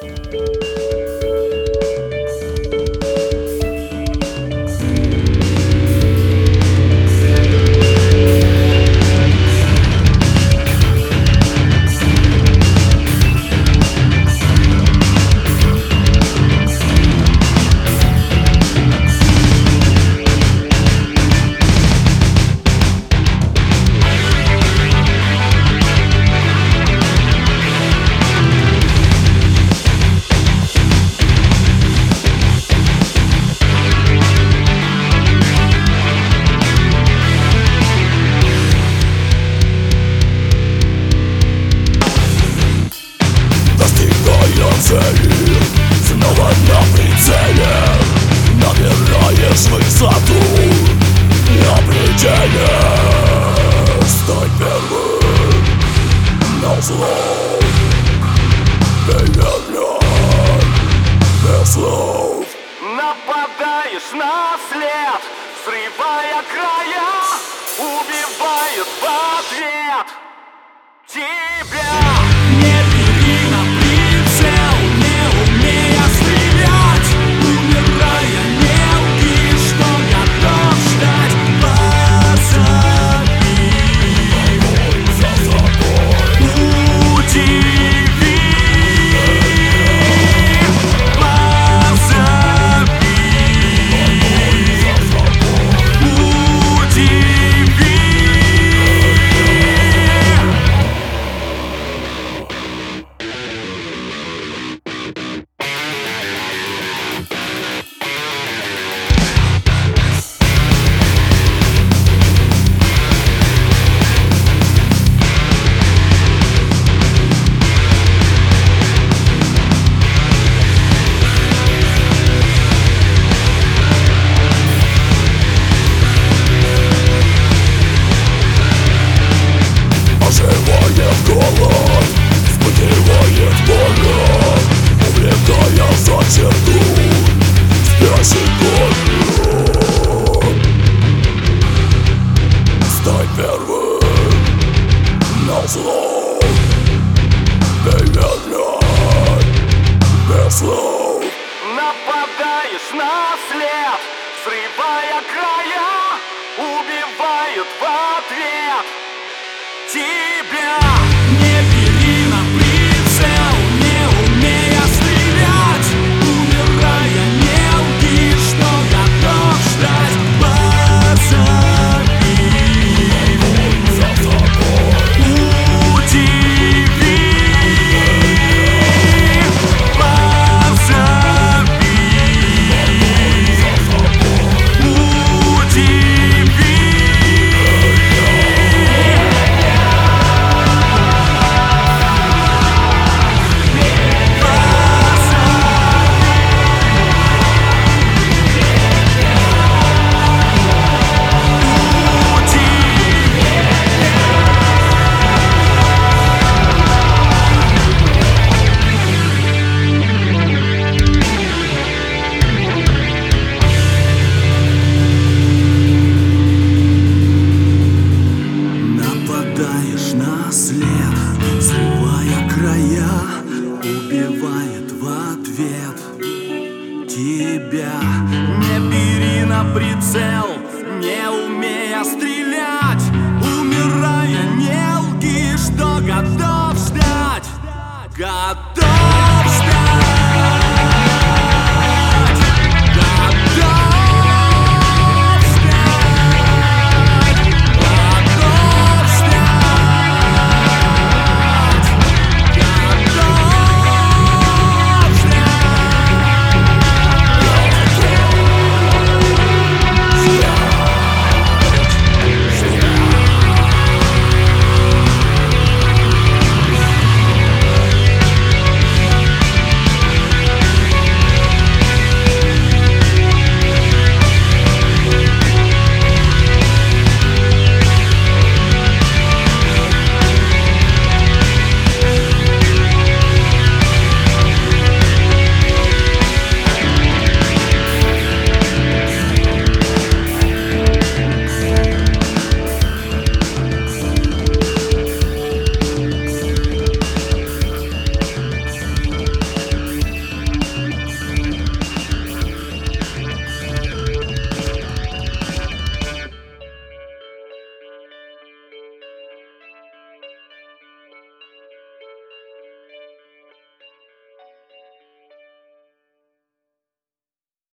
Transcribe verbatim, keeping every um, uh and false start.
Цели снова на прицеле, набираешь высоту на пределе. Стань первым на зло, медленно, без слов. Нападаешь на след, срывая края, убивает в ответ тебя. Стань первым на зло, медленно, без слов. Нападаешь на след, срывая края, убивает в ответ тебя. Срывая края, убивает в ответ тебя. Не бери на прицел, не умея стрелять, умирая, не лги, что готов ждать. Готов